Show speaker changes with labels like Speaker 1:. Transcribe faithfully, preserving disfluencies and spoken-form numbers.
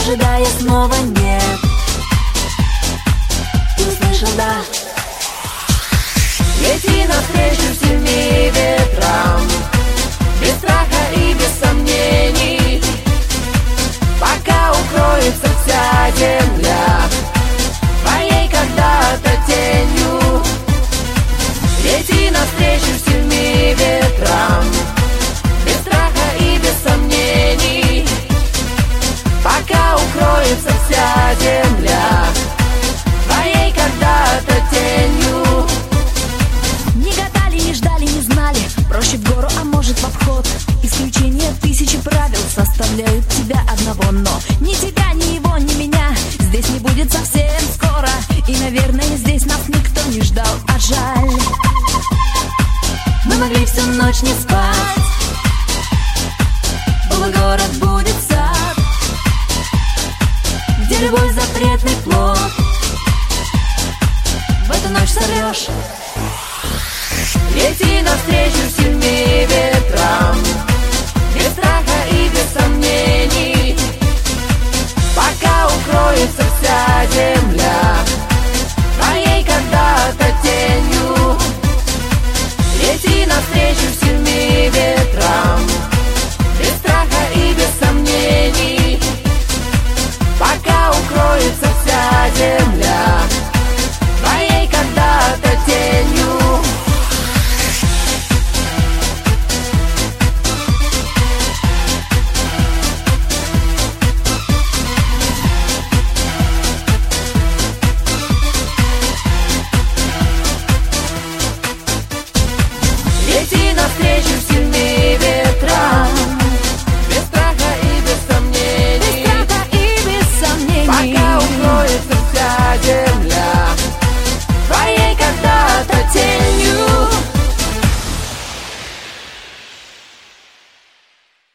Speaker 1: ожидая снова нет. Ты услышал, да? Лети навстречу сильнее ветрам, без страха и без сомнений, пока укроется вся земля твоей когда-то тенью. Лети навстречу сильнее ветрам, без страха и без сомнений, пока укроется вся земля твоей когда-то тенью.
Speaker 2: Не гадали, не ждали, не знали, проще в гору, а может в обход. Исключение тысячи правил составляют тебя одного, но ни тебя, ни его, ни меня здесь не будет совсем скоро. И, наверное, здесь нас никто не ждал, а жаль.
Speaker 1: Мы могли всю ночь не спать, был город, будет сад, где любой запретный плод в эту ночь сорвешь. Лети навстречу сильнее ветрам, без страха и без сомнений, пока укроется вся земля твоей когда-то тенью. Лети навстречу